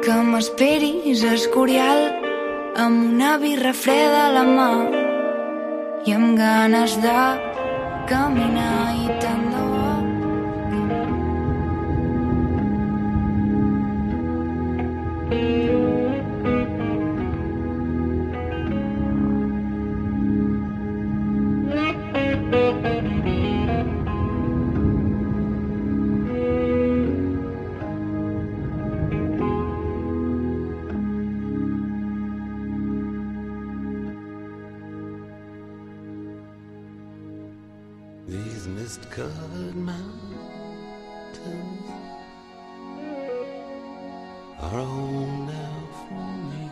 que m'esperis a Escorial amb una birra freda a la mà i amb ganes de caminar i tant de bo. These mist-covered mountains are home now for me,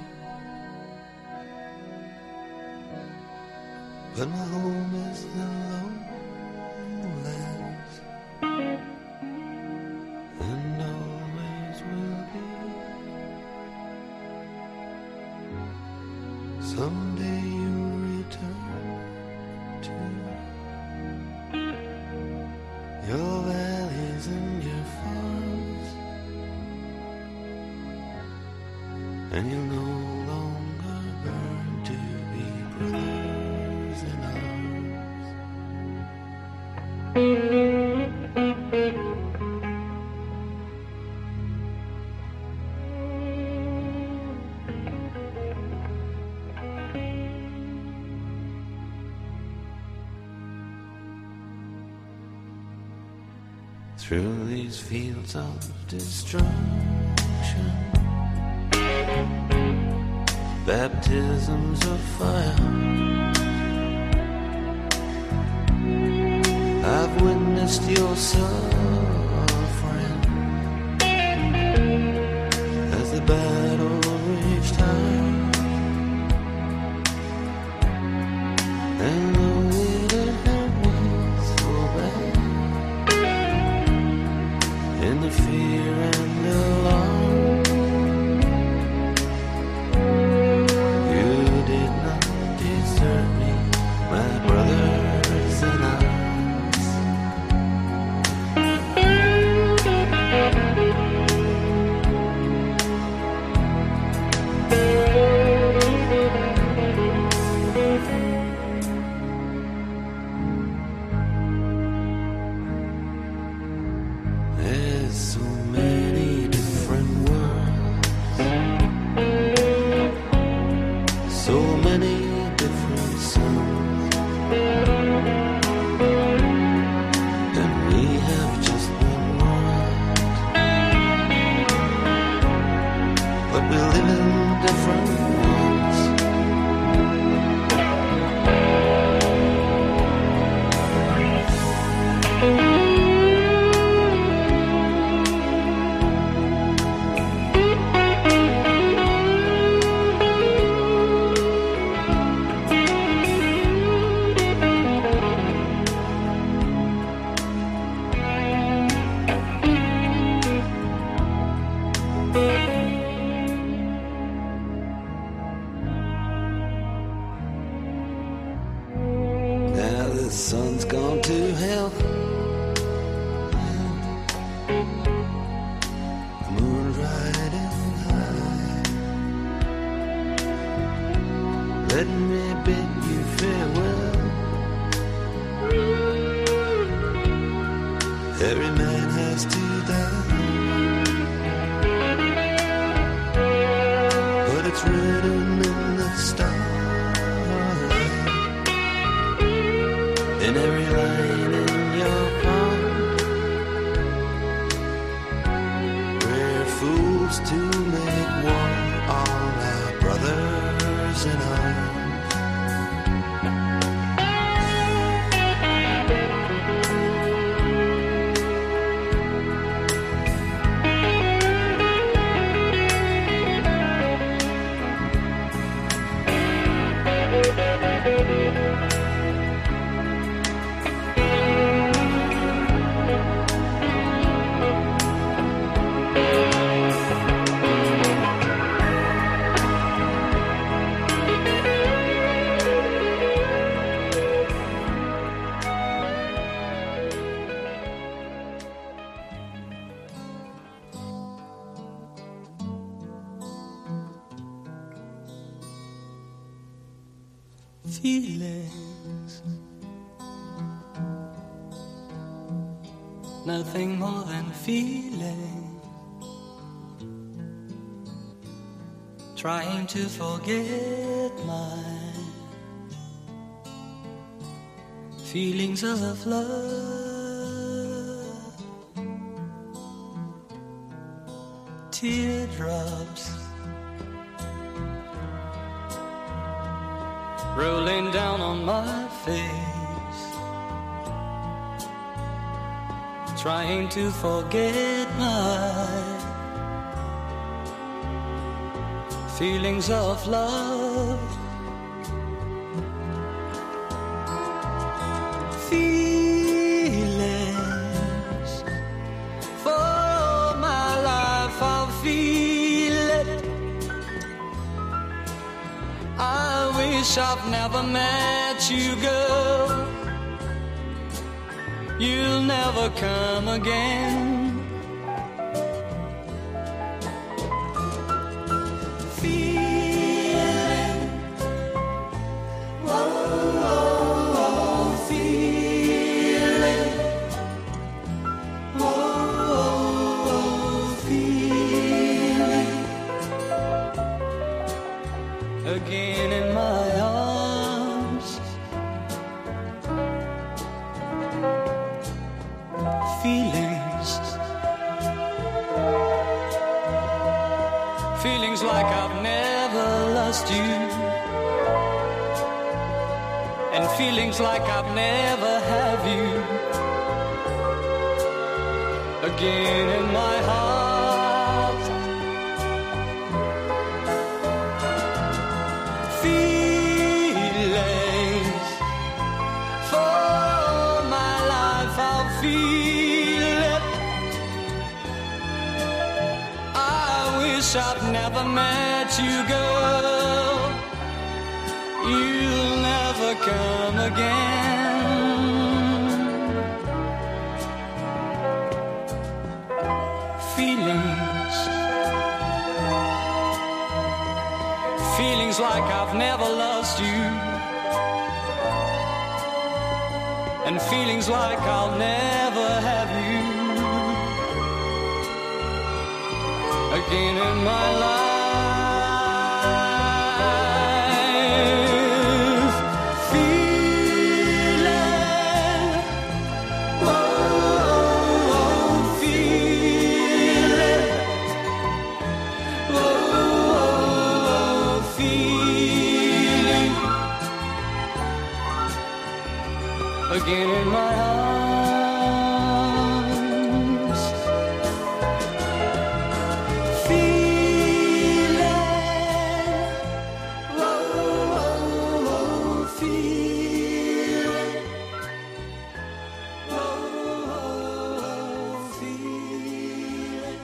but my home is the lowlands, and always will be. Someday you'll return to your valleys and your farms, and you'll no longer burn to be brothers in arms. Through these fields of destruction, baptisms of fire, I've witnessed your suffering as the battle reached high, and though it hurt me so bad, in the fear and alarm, you did not desert me, my brothers in arms. There's so many different worlds, so many different suns, and we have just one world, but we live in different ones. Now the sun's gone to hell, the moon's riding high. Let me bid you farewell. Every man has to die, but it's written in the starlight, in every line in your palm. We're fools to make war on our brothers in arms. feelings, nothing more than feeling, trying to forget my feelings of love, teardrops rolling down on my face, trying to forget my feelings of love, feelings for my life. I'll feel it. I wish I've never met you, girl. You'll never come again. Feeling, oh, oh, oh, feeling, oh, oh, oh, feeling, again in my arms, feelings, feelings like I've never lost you, and feelings like I've never have you, again in my heart. Feelings for my life, I'll feel it. I wish I'd never met you, girl. You'll never come again. Feelings, feelings like I've never lost you, and feelings like I'll never have you again in my life. Feeling, oh, oh, feeling, oh, oh, feeling, again in my arms. Feeling, oh, oh, oh, feeling, oh, oh, feeling,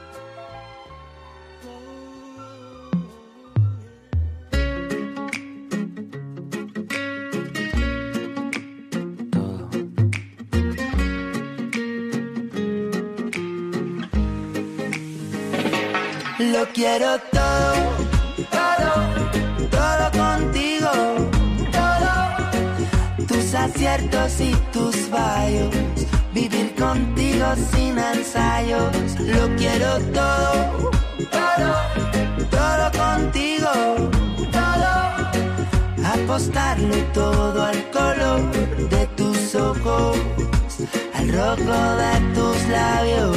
Lo quiero todo, todo, todo contigo, todo. Tus aciertos y tus fallos, vivir contigo sin ensayos. Lo quiero todo, todo, todo contigo, todo. Apostarlo todo al color de tus ojos, al rojo de tus labios.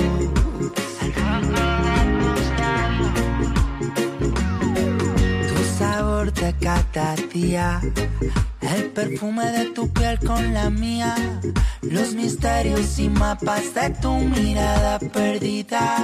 De cada día, el perfume de tu piel con la mía, los misterios y mapas de tu mirada perdida,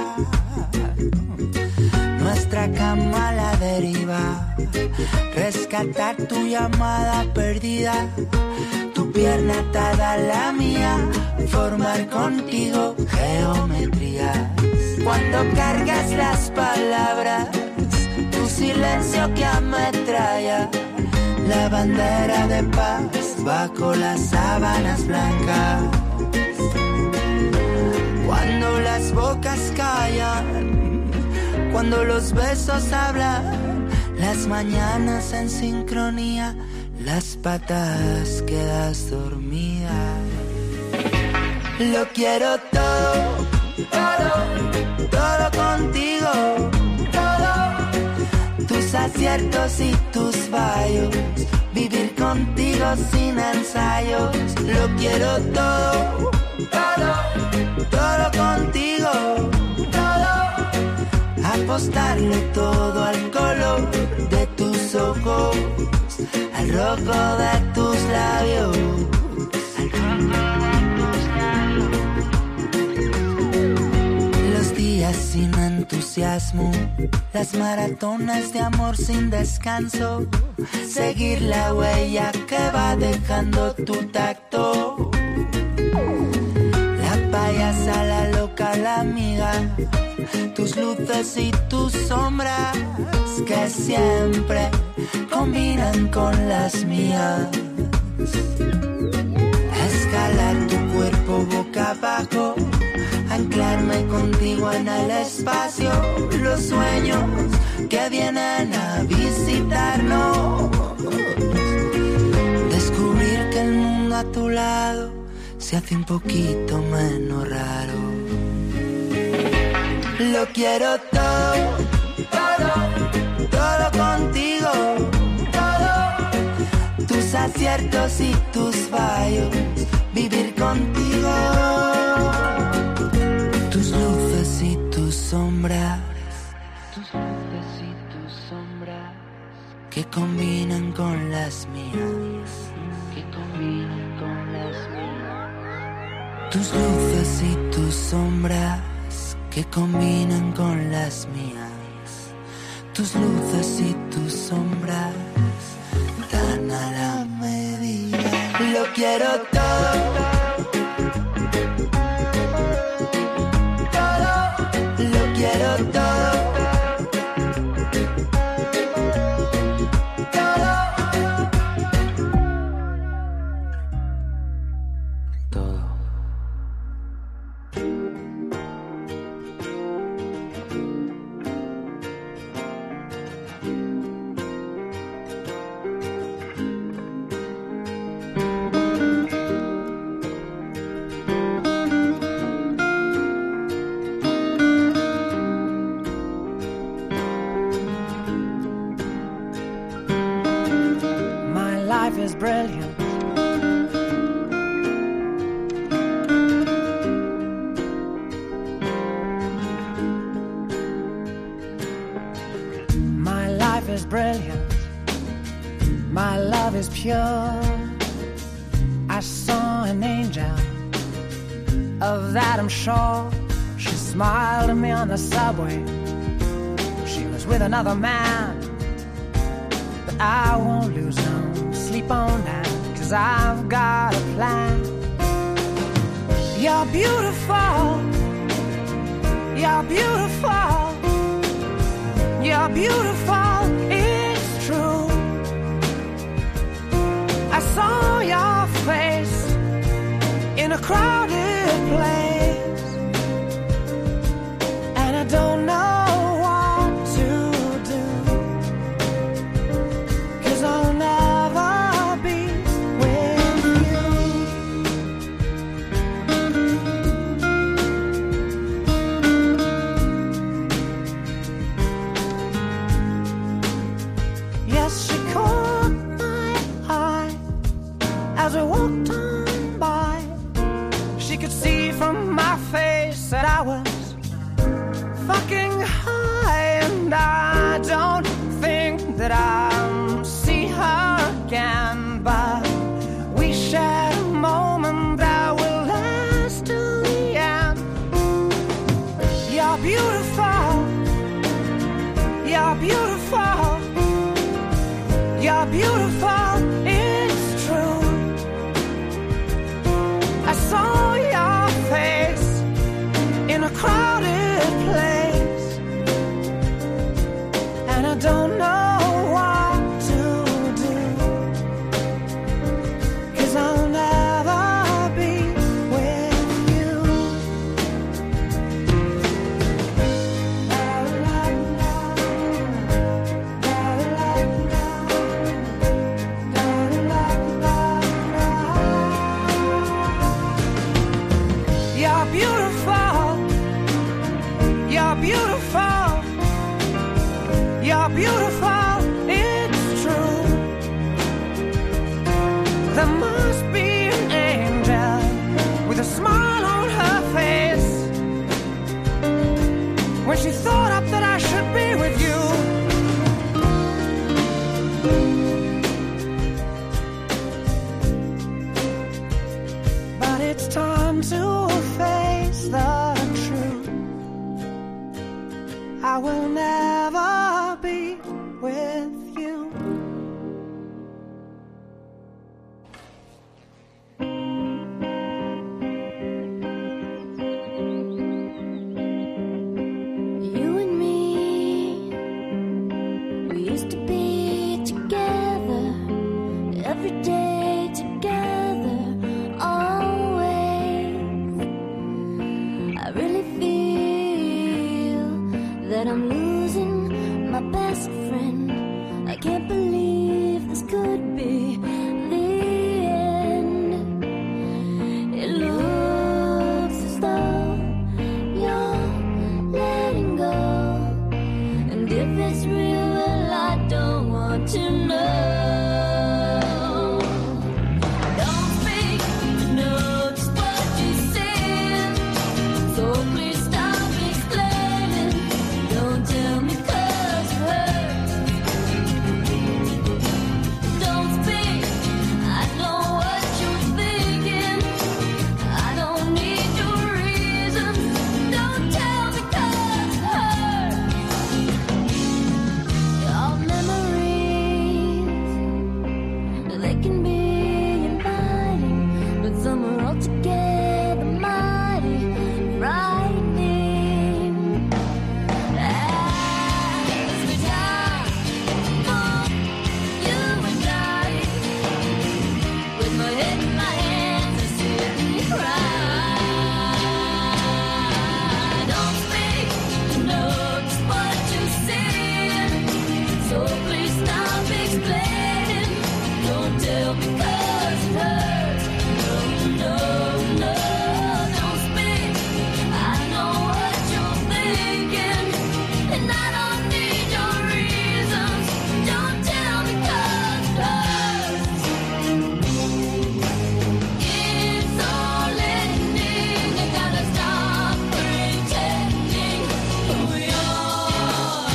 nuestra cama a la deriva, rescatar tu llamada perdida, tu pierna atada a la mía, formar contigo geometrías. Cuando cargas las palabras, tu silencio que ametralla, la bandera de paz bajo las sábanas blancas. Cuando las bocas callan, cuando los besos hablan, las mañanas en sincronía, las patas quedas dormida. Lo quiero todo, todo, todo contigo, todo. Tus aciertos y tus fallos, vivir contigo sin ensayos. Lo quiero todo, todo, todo contigo, todo. Apostarle todo al color de tus ojos, al rojo de tus labios, al rojo de tus labios. Los días sin entusiasmo, las maratones de amor sin descanso, seguir la huella que va dejando tu tacto. La payasa, la loca, la amiga, tus luces y tus sombras que siempre combinan con las mías. Escalar tu cuerpo boca abajo, anclarme contigo en el espacio. Los sueños que vienen a visitarnos, descubrir que el mundo a tu lado se hace un poquito menos raro. Lo quiero todo, todo, todo contigo, todo. Tus aciertos y tus fallos, vivir contigo. Tus luces y tus sombras, tus luces y tus sombras, que combinan con las mías, que combinan con las mías. Tus luces y tus sombras, que combinan con las mías. Tus luces y tus sombras dan a la medida. Lo quiero todo, todo. Lo quiero todo, todo. Todo. Is brilliant. My life is brilliant. My love is pure. I saw an angel, of that I'm sure. She smiled at me on the subway. She was with another man, but I won't lose no sleep on that, 'cause I've got a plan. You're beautiful, you're beautiful, you're beautiful, it's true. I saw your face in a crowded place, and I don't know what to do, 'cause I'll never as we walked on by. She could see from my face that I was fucking high, and I don't think that I'll see her again, but we shared a moment that will last till the end. You're beautiful, you're beautiful, you're beautiful, it's true. I saw your face in a crowded place, and I don't know what to do, 'cause I'll never be with you. La, la, la, la, la, la. used to be together, every day together, always. I really feel that I'm losing my best friend. I can't believe this could be the end. It looks as though you're letting go, and if it's real, well, I don't want to know. Don't speak to know just what you said, so please stop explaining. Don't tell me 'cause it hurts. Don't speak, I know what you're thinking. I don't need your reasons. Don't tell me 'cause it hurts. Your memories, they can be inviting, but some are altogether mighty frightening. As we die for you and I, with my head in my hands, I sit and cry. Don't speak to know just what you said, so please stop explaining. Don't tell me 'cause it hurts. No, no, no, don't speak. I know what you're thinking, and I don't need your reasons. Don't tell me 'cause it hurts. It's all ending. You gotta stop pretending who you are.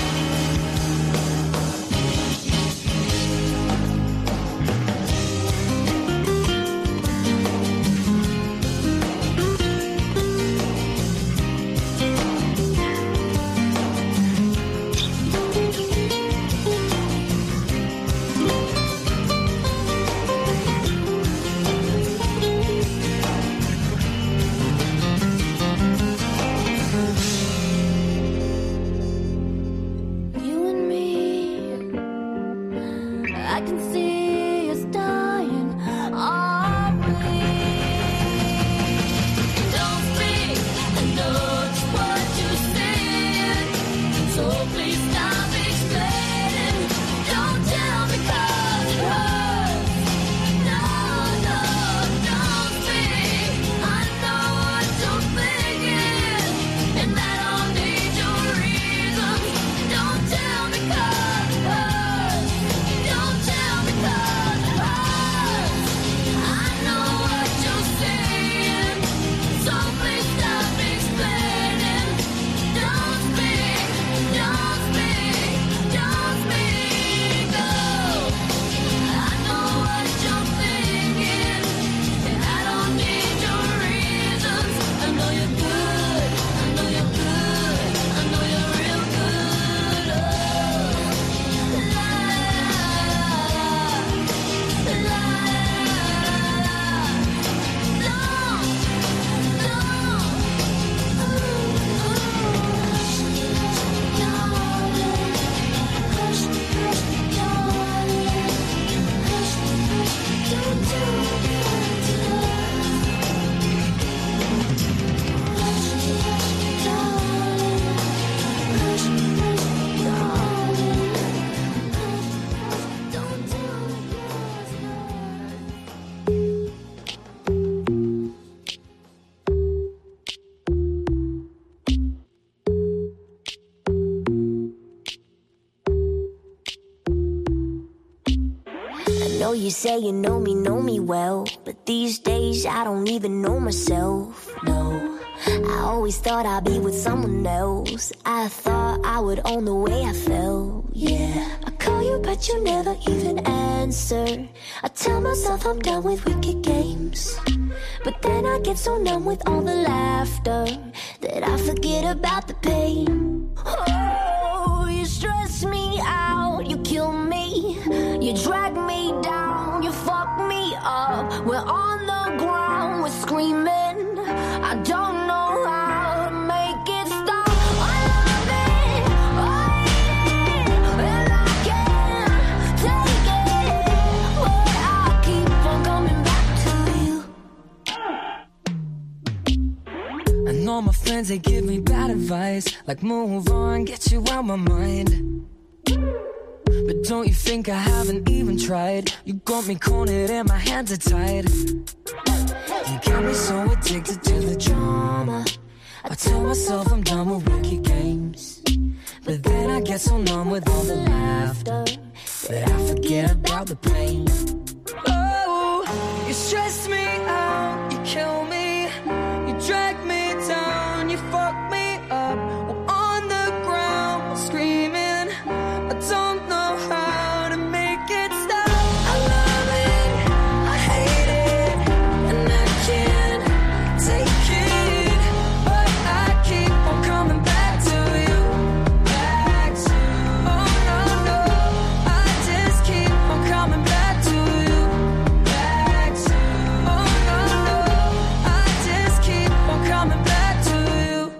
You and me, I can see us dying, aren't we? Don't speak, I know just what you said, so please stop explaining. Don't tell me 'cause it hurts. No, no, don't speak. I know what you're thinking, and I don't need your reasons. Don't tell me 'cause it hurts. Don't tell me 'cause it hurts. I know what you're saying, so please stop explaining. Don't speak, don't speak, don't speak. Oh, I know what you're thinking, and I don't need your reasons. I know you're good, I know you're good, I know you're real good. Oh, la la la la. I know you say you know me well, but these days I don't even know myself, no. I always thought I'd be with someone else. I thought I would own the way I felt, yeah. I call you but you never even answer. I tell myself I'm done with wicked games, but then I get so numb with all the laughter that I forget about the pain. Oh, you stress me out, you kill me, you drag me down, you fuck me up. We're on the ground, we're screaming. I don't know how to make it stop. I love it, and I can't friends, they give me bad advice, like move on, get you out my mind. But don't you think I haven't even tried? You got me cornered and my hands are tied. You got me so addicted to the drama. I tell myself I'm done with wicked games, but then I get so numb with all the laughter that I forget about the pain. Oh, you stress me out, you kill me, you drag me down, you fuck me up. I'm on the ground screaming, I don't know how to make it stop. I love it, I hate it, and I can't take it, but I keep on coming back to you, back to you. Oh no, no, I just keep on coming back to you, back to you. Oh no, no, I just keep on coming back to you.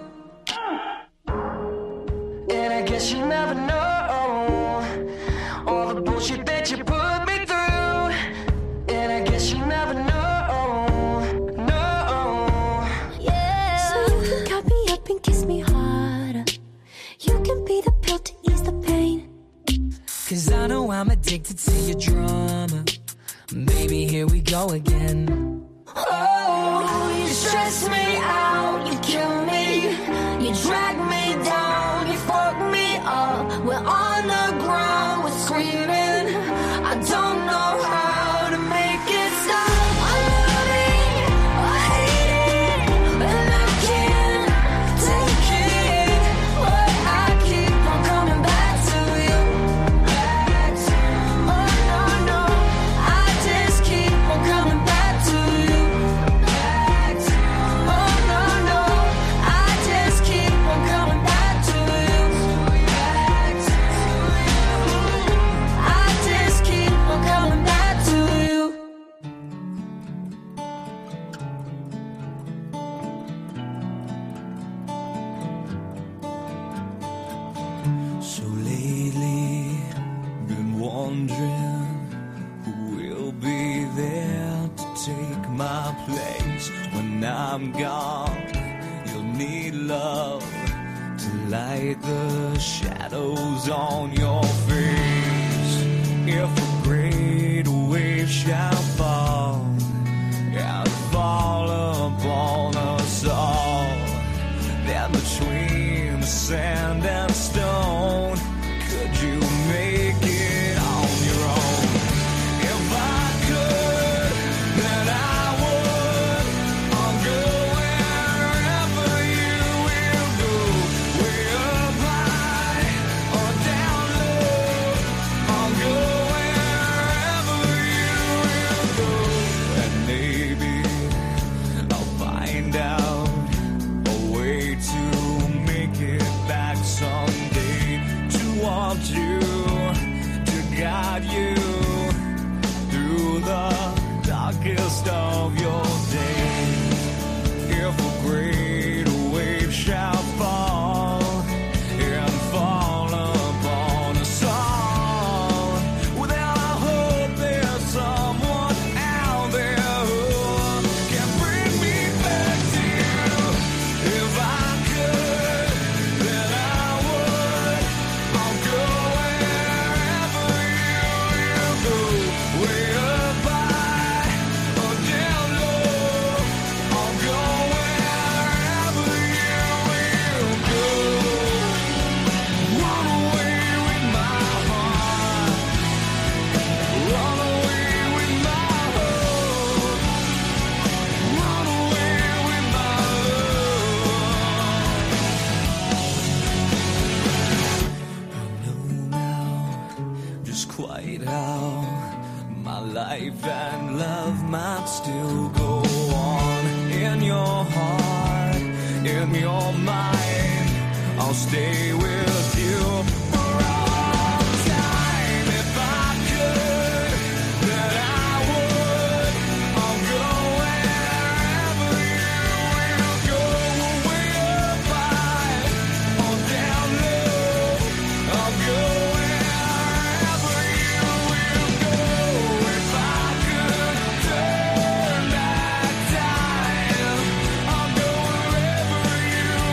And I guess you never know all the bullshit that you put me through. And I guess you never know, no. Yeah. So you can cut me up and kiss me harder. You can be the pill to ease the pain. Cause I know I'm addicted to your drama. Baby, here we go again. Oh, you stress me out, you kill me, you drag me down, you fuck me up. We're on the ground, we're screaming. I don't know how to make it stop. I love it, I hate it, and I can't take it, but I keep on coming back to you, back to you. Oh no, no, I just keep on coming back to you, back to you. Oh no, no, I just keep on coming back to you, back to you. I just keep on coming back to you. So lately, been wondering who will be there to take my place when I'm gone. You'll need love to light the shadows on your face. If a great wave shall fall and fall upon us all, then between the sand and stone, could you make it on your own? If I could, then I would. I'll go wherever you will go, way up high or down low. I'll go wherever you will go, and maybe I'll find out a way to make it back someday, to want you, to guide you through the darkest of your days. If a great wave shall fall and fall upon us all, well then I hope there's someone out there who can bring me back to you. If I could, then I would. I'll go wherever you will go, way up high or down low. I'll go wherever you will go. Run away with my heart, run away with my hope, run away with my love. I know now just quite how my life and love might still go on. In your heart, in your mind, I'll stay with you for all time. If I could, then I would. I'll go wherever you will go, way up high or down low. I'll go wherever you will go. If I could turn back time, I'll go wherever you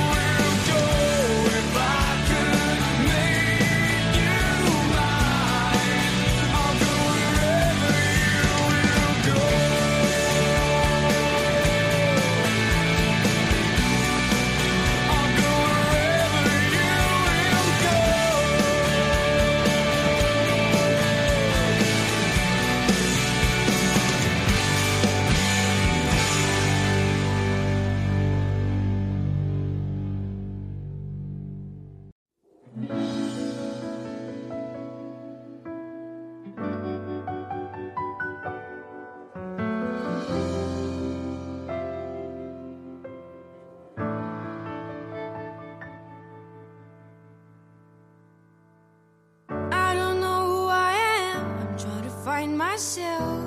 myself.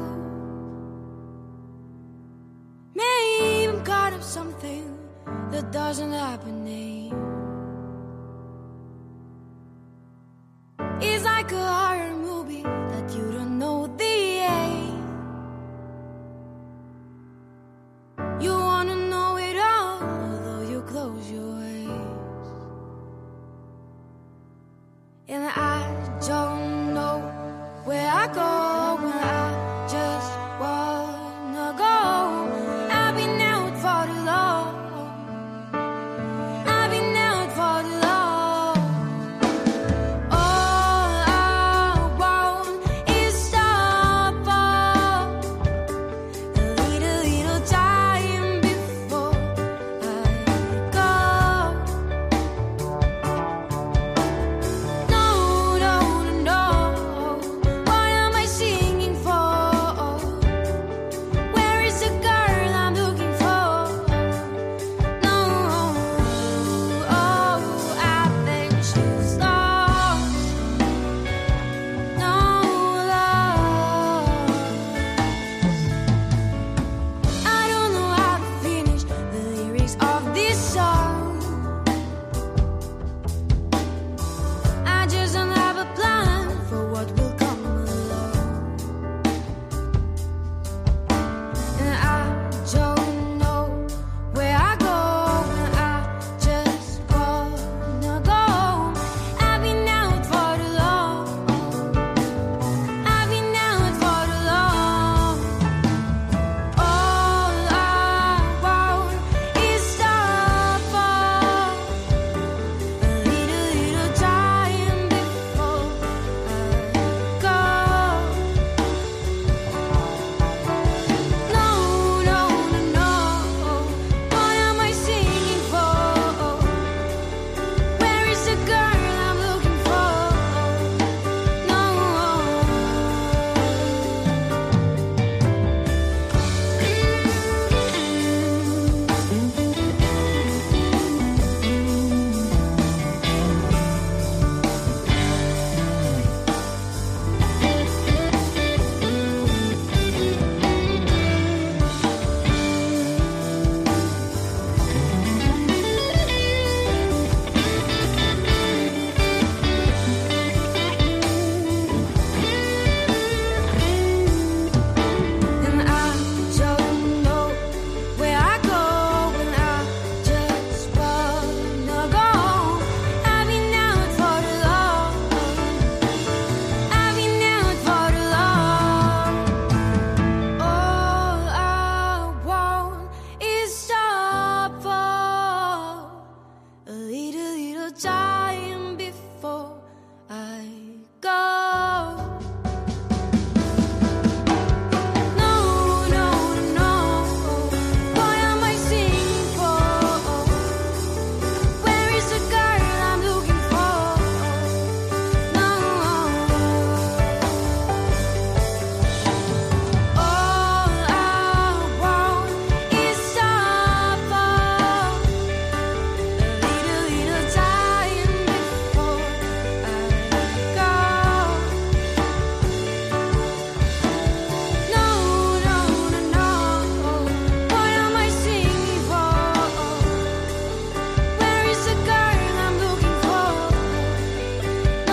Maybe I'm caught up something that doesn't happen to you. It's like a horror movie that you don't know the end. You wanna know it all, although you close your eyes. And I don't know where I go when I just wanna go. I've been out for too long. I've been out for too long. All I want is stop a little time before I go. No, no, no, what am I singing for? Where is the girl I'm looking for? No, oh, I think she's lost. No love. I don't know how to finish the lyrics of this song. I just don't have a plan for what will come along. And I don't know where I go when I just wanna go. I've been out for too long. I've been out for too long. All I want is stop for a little time before I go. No, no, no, what am I singing for? Where is the girl I'm looking for? No. And I don't know where I go when I just wanna go. I've been out for too long. I've been out for too long. All I want is stop for a little time before I go. No, no, no, what am I singing for? Where is the girl I'm looking for? No. All I want is stop for a little time before I go. No, no, no, what am I singing for? Where is the girl I'm looking for? No.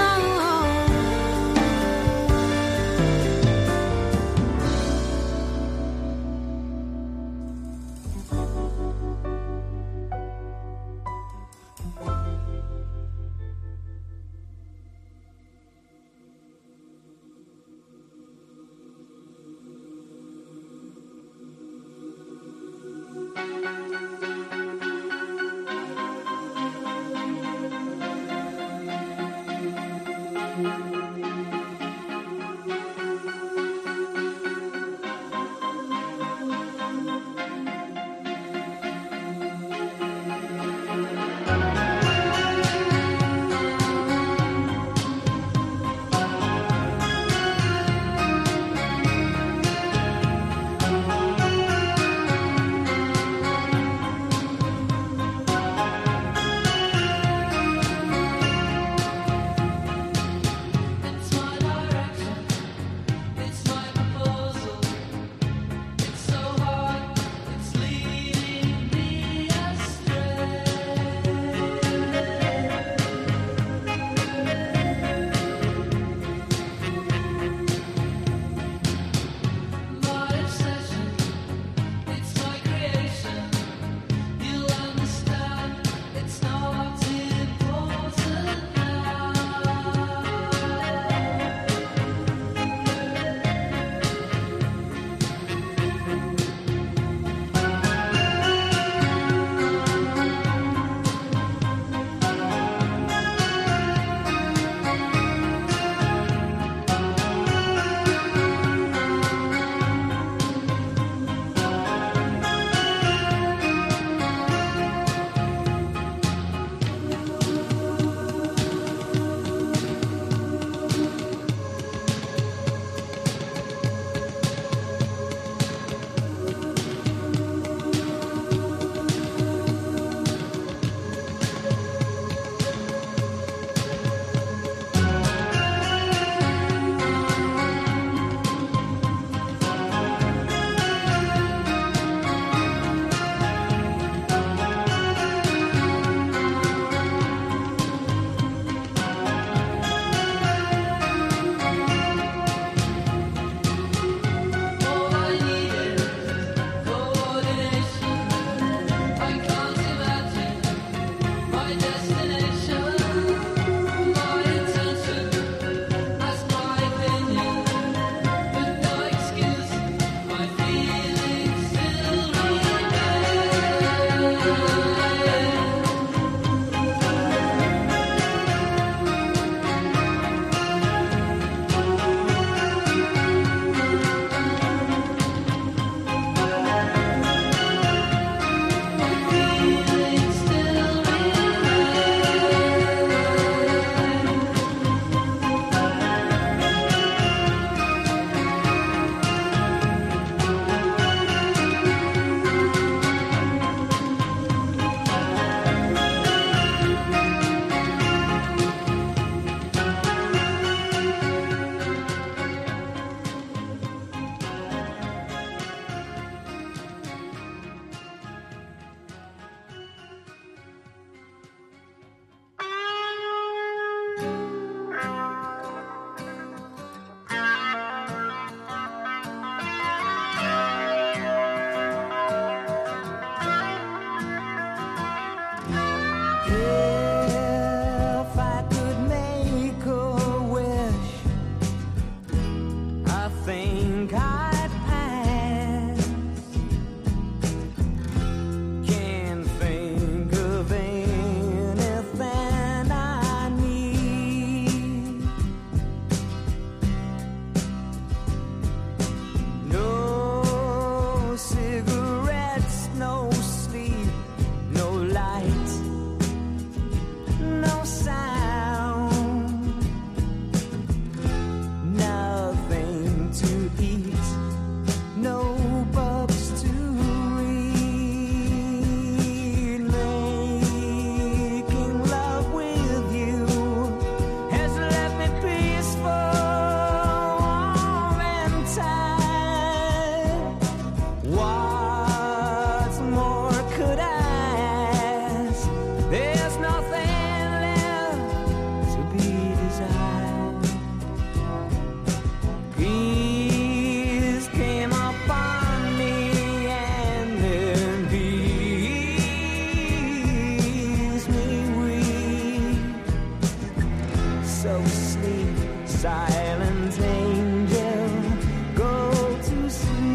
So sleep, silent angel, go to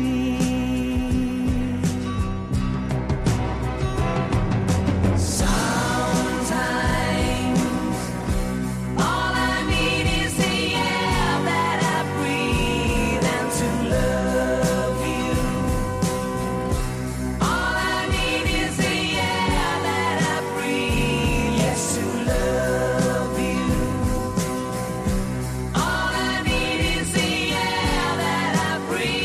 sleep. Sometimes all I need is the air that I breathe and to love you. All I need is the air that I breathe, yes, to love you. All I need is the air that I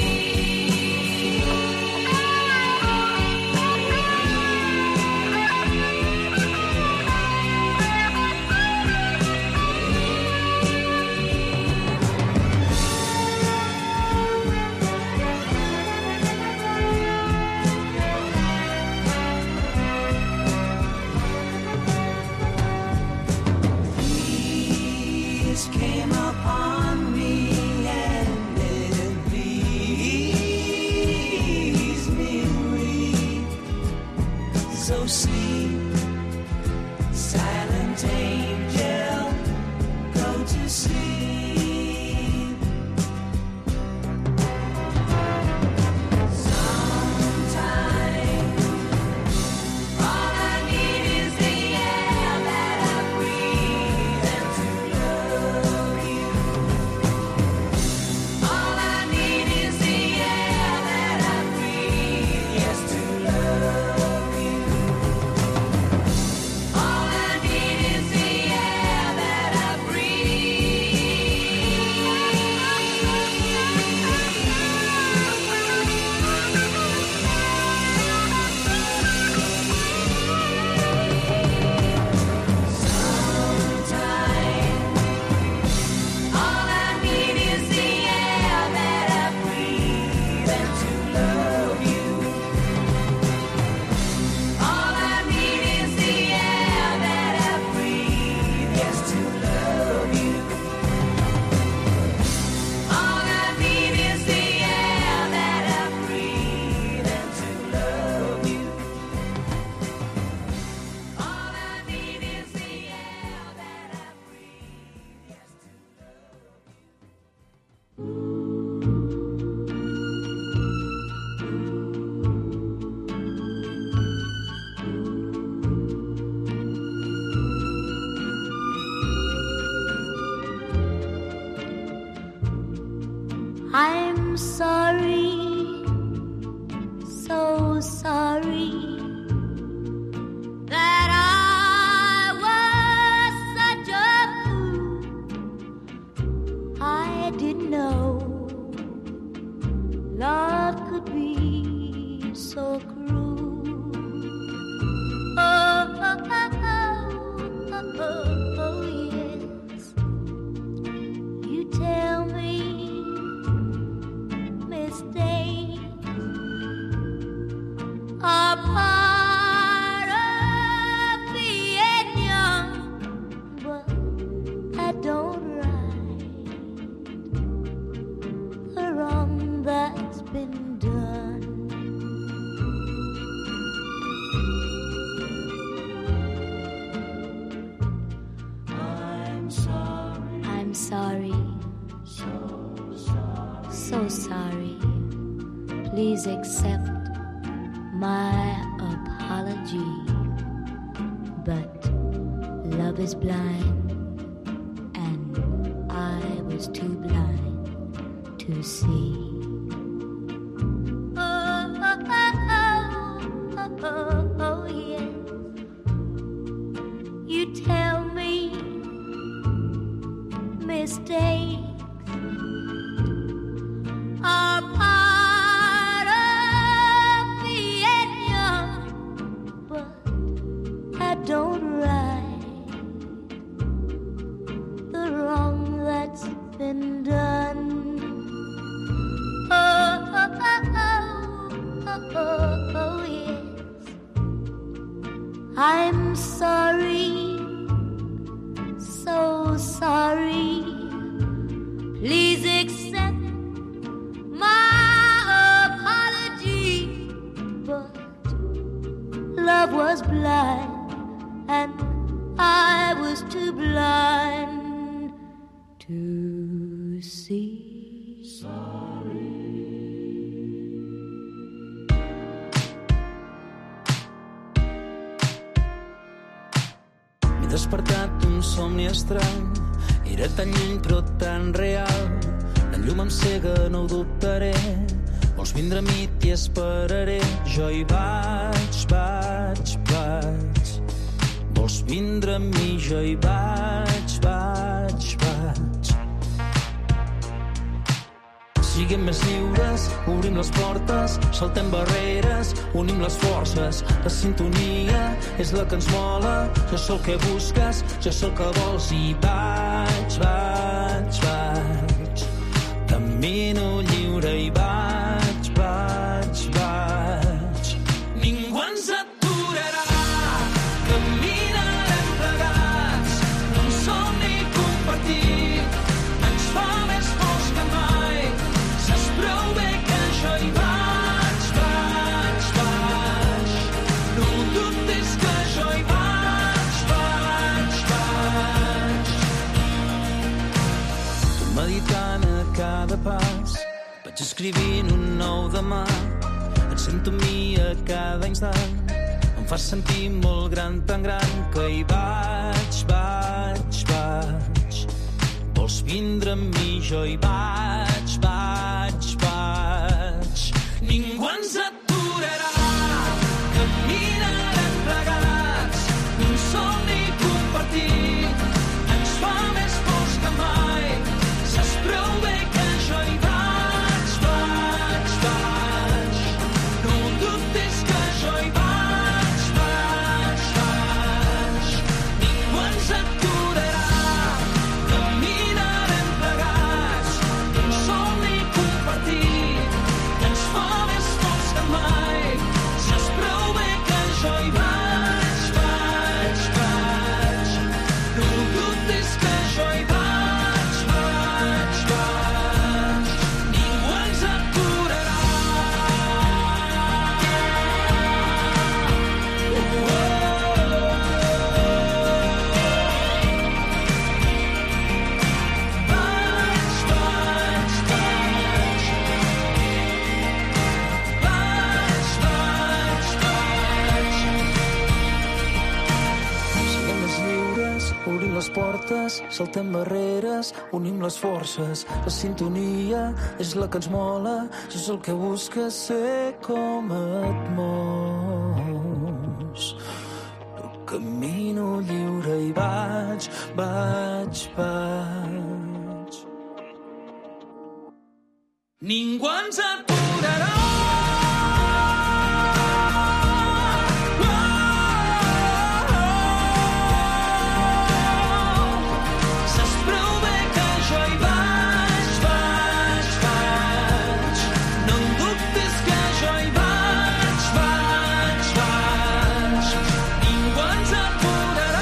Peace came upon me and it pleased me. So sleep, silent angel, go to sleep. Sometimes all I need is the air that I breathe and to love you. All I need is the air that I breathe, yes, to love you. All I need is the air that I Sometimes all I need is the air that I breathe and to love you. All I need is the air that I breathe, yes, to love you. All I need is the air that I breathe and to love you. All I need is the air that I breathe, yes, to I'm sorry, so sorry that I was such a fool. I didn't know love could be so cruel. Oh, oh, oh, oh, oh, yes. You tell me mistakes are part of being young, but I don't right the wrong that's been done. I'm sorry, so sorry. Please accept my apology. But love is blind, and I was too blind to see. Oh, oh, oh, oh, oh, oh, yes. You tell me mistakes are part of being young, but I don't right the wrong that's been done. Oh, oh, oh, oh, oh, oh, yes. I'm sorry, so sorry. Please accept my to see. M'he despertat d'un somni estrany. Era tan lluny però tan real. La llum em cega, no ho dubtaré. Vols vindre a mi, t'hi esperaré. Jo hi vaig. Vols vindre a mi, jo hi vaig. Siguem més lliures, obrim les portes, saltem barreres, unim les forces. La sintonia és la que ens mola. Jo sóc el que busques, jo sóc el que vols i vaig. Camino lliure i vaig. Ningú ens aturarà, caminarem plegats, un somni compartit, ens fa més forts que mai. Saps prou bé que jo hi vaig. No ho dubtis que jo hi vaig. Tot meditant a cada pas, vaig escrivint un nou demà. Et sento a mi a cada instant, em fas sentir molt gran, tan gran que hi vaig. Vols vindre amb mi, jo hi vaig. Ningú ens aturarà, caminarem plegats, un somni compartit, ens fa més forts que mai. Saps prou bé que jo hi vaig. No ho dubtis que jo hi vaig. Ningú ens aturarà, caminarem plegats, un somni compartit, ens fa més forts que mai. Saps prou bé que jo hi vaig. No ho dubtis que jo hi vaig. Ningú ens aturarà. Siguem més lliures, obrim les portes, saltem barreres, unim les forces. La sintonia és la que ens mola, això és el que busques, ser com et mous. No camino lliure i vaig. Ningú ens aturarà. Saps prou bé que jo hi vaig. No em dubtis que jo hi vaig. Ningú ens aturarà.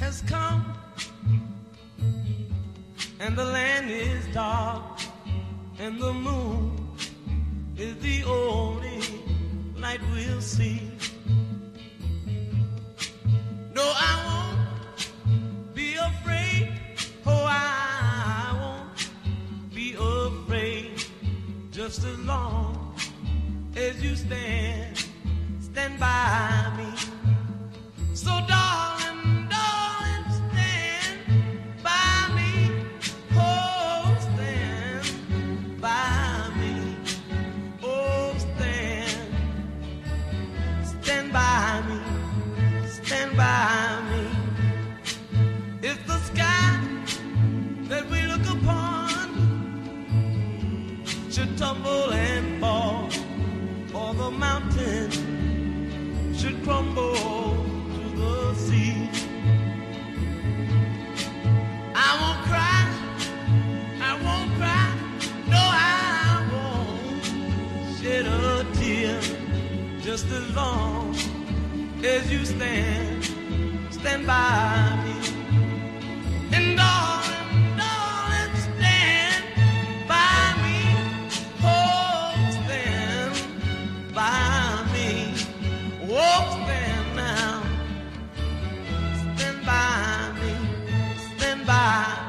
has come, and the land is dark, and the moon is the only light we'll see. No, I won't be afraid. Oh, I won't be afraid. Just as long as you stand by me. So darling, darling, stand by me. Oh, stand by me. Oh, stand by me. Stand by me. If the sky that we look upon should tumble and fall, or the mountain should crumble to the sea, I won't cry, I won't cry, no, I won't shed a tear, just as long as you stand by me. And darling, darling, stand by me. Oh, stand by me. Oh, stand now. Stand by me. Stand by me.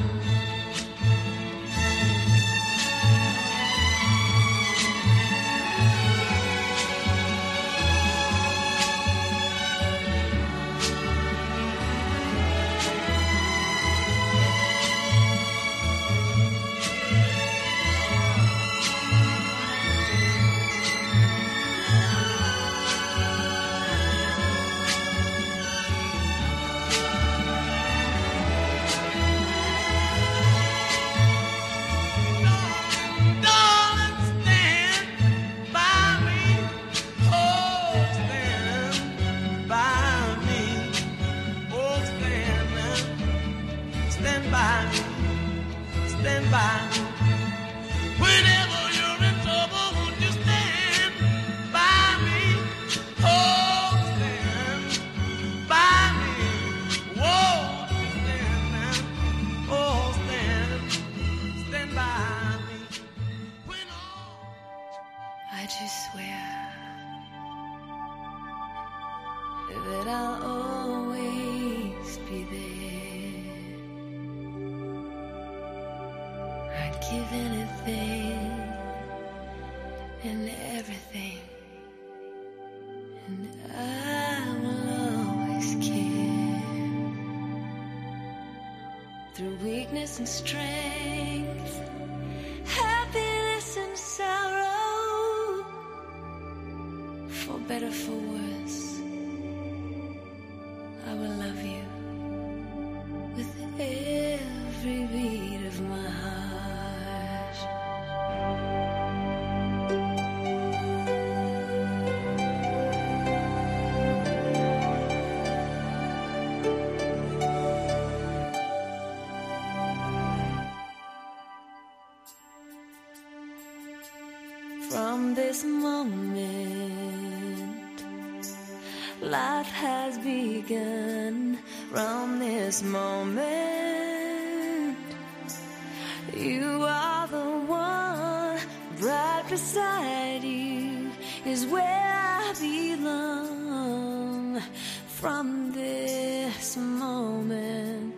Stand by me. Whenever you're in trouble, won't you stand by me? Oh, stand by me. Whoa, stand now. Oh, stand by me. When all I just swear that I'll always be there. I'd give anything and everything, and I will always care. Through weakness and strength, happiness and sorrow, for better, for worse, I will love you with every beat of my heart. From this moment, life has begun. From this moment, you are the one. Right beside you is where I belong. From this moment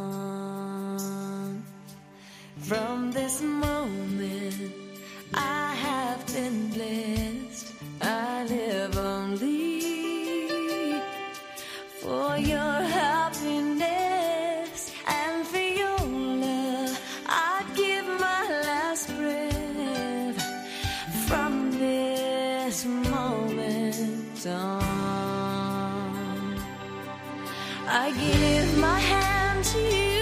on, from this moment, I have been blessed. I live only for your happiness and for your love. I'd give my last breath. From this moment on, I give my hand to you.